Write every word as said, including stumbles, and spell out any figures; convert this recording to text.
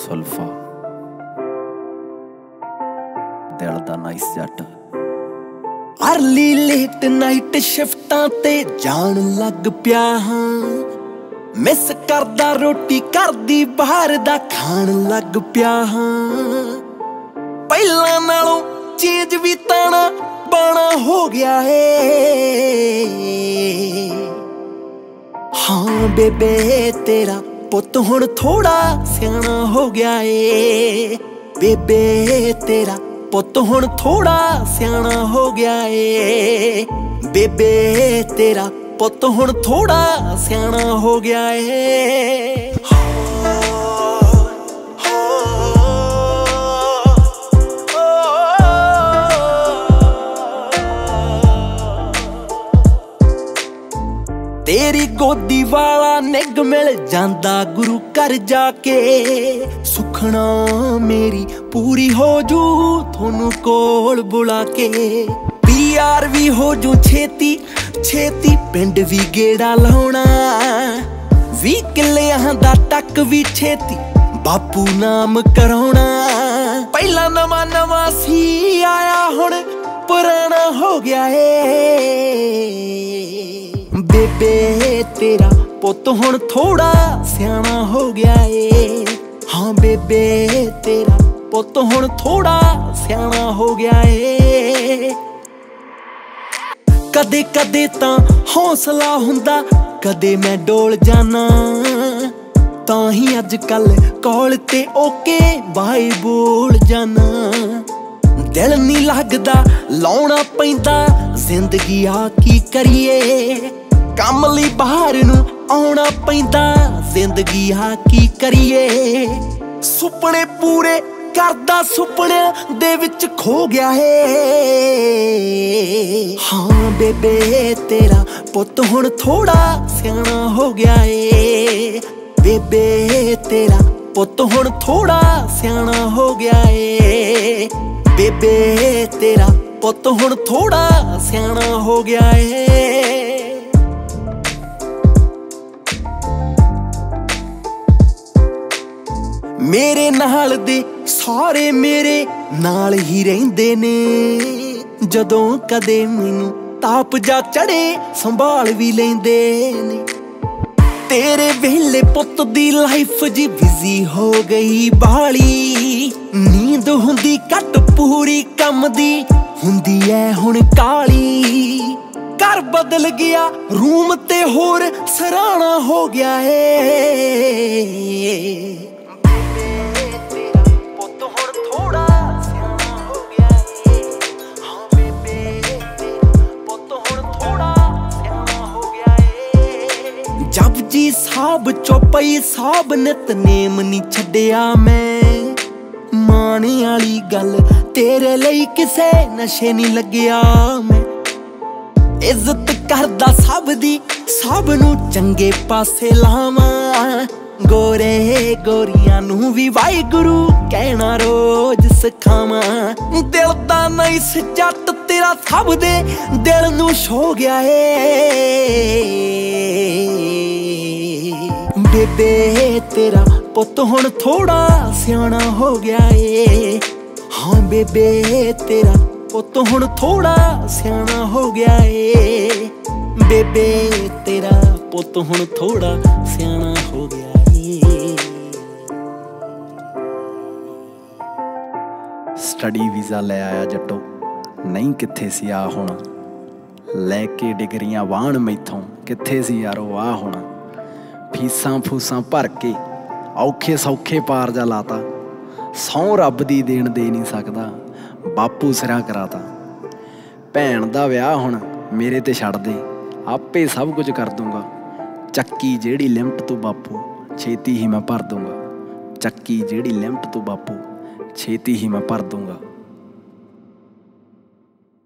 सुल्फा दिल दा नाइस जट। अर्ली लेट नाइट शिफ्टां ते जान लग पिया हां, मिस करदा रोटी करदी बाहर दा खाण लग पिया हां। पहिलां नालों चेंज भी ताना बाना हो गया है। हाँ बेबे तेरा पुत हुण थोड़ा सियाना हो गया है। बेबे तेरा पुत हुण थोड़ा सियाना हो गया है। बेबे तेरा पुत हुण थोड़ा सियाना हो गया है। तेरी गोदी वाला निग मिल जांदा गुरु घर जाके, सुखना मेरी पूरी हो जू थोनू कोल बुला के। पीआर भी हो जू छेती छेती, पिंड भी गेड़ा लाउणा, वी किलियां दा टक भी छेती बापू नाम कराउणा। पहला नवा नवा सी आया हुण पुराना हो गया है। बेबे तेरा पुत हुण थोड़ा सियाना हो गया है। हाँ बेबे तेरा पुत हुण थोड़ा सियाना हो गया है। कदे कदे तां हौसला हुंदा, कदे मैं डोल जाना, तां ही अज कल कॉल ते ओके बाय बोल जाना। दिल नहीं लगदा लाउणा पैंदा जिंदगी आ की करिए। काम लई बाहर नू आउणा पैंदा जिंदगी आ की करिए। सुपने पूरे करदा सुपनियां दे विच खो गया है। हाँ बेबे तेरा पुत हुण थोड़ा सियाना हो गया है। बेबे तेरा पुत हुण थोड़ा सियाना हो गया है। बेबे तेरा पुत हुण थोड़ा सियाना हो गया है। मेरे नाल दे सारे मेरे नाल ही रहिंदे ने, जदों कदे मैनू ताप जा चढ़े संभाल भी लैंदे ने। तेरे वेले पुत दी लाइफ जी बिजी हो गई बाली, नींद हुंदी घट पूरी कम दी हुंदी ऐ हुण काली। घर बदल गया रूम ते होर सराहना हो गया है। जब जी साहब चौपाई साहब नितनेम नी छड्डिया मैं, माने आली गल तेरे लई किसे नशे नी लग्गिया मैं। इज्जत करदा सब दी सब नू चंगे पासे लावां, गोरे गोरियां नू भी वाहिगुरू कहना रोज सिखावां। दिल दा नाइस जट तेरा सब दे दिल नू छो गया है। बेबे तेरा पुत हुण थोड़ा सियाना हो गया है। हाँ बेबे तेरा पुत हुण थोड़ा सियाना हो गया है। बेबे तेरा पुत हुण थोड़ा सियाना हो गया है। स्टडी वीज़ा ले आया जट्टो, नहीं कित्थे सी आ होना, लैके डिगरियां वाहन मैथों कित्थे सी यारो आ होना। फीसां फूसां भर के औखे सौखे पार जा लाता, सौं रब दी देन दे नहीं सकदा बापू सिरा कराता। भैन दा विआह हुण मेरे ते छड्ड दे, आपे सब कुछ कर दूंगा। चक्की जेड़ी लिमट तू बापू छेती ही मैं भर दूंगा। चक्की जेड़ी लिमट तू बापू छेती ही मैं भर दूंगा।